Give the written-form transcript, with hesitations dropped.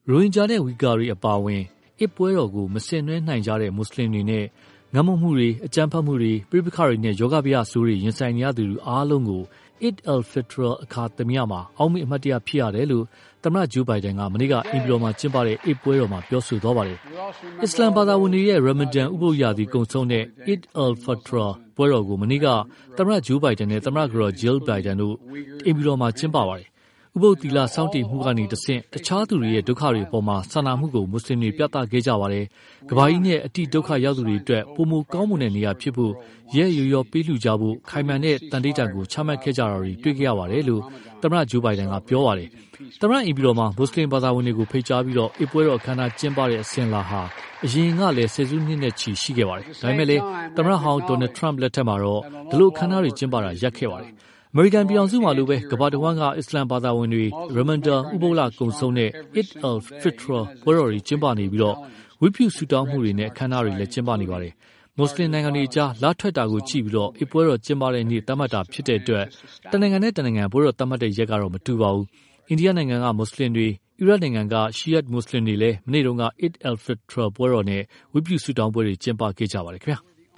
ရိုဟင်ဂျာနဲ့ဝီဂါတွေအပါအဝင်အစ်ပွဲတော်ကိုမဆင်နွှဲနိုင်ကြတဲ့မွတ်စလင်တွေနဲ့ငတ်မွတ်မှုတွေအကြမ်းဖက်မှုတွေပြိပခါတွေနဲ့ယောဂဗျာဆိုးတွေရင်ဆိုင်နေရသူတွေအားလုံးကို Eid al-Fitr အခါသမယမှာအောက်မေ့အမှတ်တရဖြစ်ရတယ်လို့သမ္မတဂျိုးဘိုင်ဒန်ကမနေ့ကအင်ပီတော်မှာကျင်းပတဲ့အစ်ပွဲတော်မှာပြောဆိုသွားပါတယ်။အစ္စလမ်ဘာသာဝင်တွေရဲ့ရမဒန်ဥပုသ်ရာသီကုံဆုံးတဲ့ Eid al-Fitr ပွဲတော်ကိုမနေ့ကသမ္မတဂျိုးဘိုင်ဒန်နဲ့သမ္မတကတော်ဂျီလ်ဘိုင်ဒန်တို့အင်ပီတော်မှာကျင်းပပါတယ်။ဥပုသ်သီလစောင့်တည်မှုကနေတဆင့်တခြားသူတွေရဲ့ဒုက္ခတွေအပေါ်မှာစာနာမှုကိုမွတ်စလင်တွေပြသခဲ့ကြပါတယ်။ကမ္ဘာကြီးနဲ့အတိဒုက္ခရောက်သူတွေအတွက်ပုံမကောင်းမွန်တဲ့နေရာဖြစ်ဖို့ရဲရောပေးလှူကြဖို့ခိုင်မာတဲ့တန်တိတ်တန်ကိုချမှတ်ခဲ့ကြတာတွေတွေ့ခဲ့ရပါတယ်လို့သမ္မတဂျိုးဘိုင်ဒန်ကပြောပါတယ်။သမ္မတအင်ပီတော်မှာမွတ်စလင်ဘာသာဝင်တွေကိုဖိတ်ကြားပြီးအစ်ပွဲတော်အခမ်းအနားကျင်းပတဲ့အစဉ်အလာဟာအရင်ကလည်းဆယ်စုနှစ်နဲ့ချီရှိခဲ့ပါတယ်။ဒါပေမဲ့လည်းသမ္မတဟောင်းဒေါ်နယ်ထရမ့်လက်ထက်မှာတော့ဒီလိုအခမ်းအနားတွေကျင်းပတာရပ်ခဲ့ပါတယ်။အမေရိကန်ပြည်ထောင်စုမှာလိုပဲကမ္ဘာတစ်ဝန်းကအစ္စလမ်ဘာသာဝင်တွေရမန်ဒါဥပုသ်လကုံဆုံးတဲ့ Eid al-Fitr ပွဲတော်တွေကျင်းပနေပြီးဝိပုဆုတောင်းမှုတွေနဲ့အခမ်းအနားတွေလည်းကျင်းပနေပါတယ်။မွတ်စလင်နိုင်ငံတွေကြားလာထွက်တာကိုကြည့်ပြီးအစ်ပွဲတော်ကျင်းပတဲ့နေ့သတ်မှတ်တာဖြစ်တဲ့အတွက်တနိုင်ငံနဲ့တနိုင်ငံပွဲတော်သတ်မှတ်တဲ့ရက်ကတော့မတူပါဘူး။အိန္ဒိယနိုင်ငံကမွတ်စလင်တွေအီရတ်နိုင်ငံကရှီယတ်မွတ်စလင်တွေလည်းမနေ့တုန်းက Eid al-Fitr ပွဲတော်နဲ့ဝိပုဆုတောင်းပွဲတွေကျင်းပခဲ့ကြပါတယ်ခင်ဗျာ။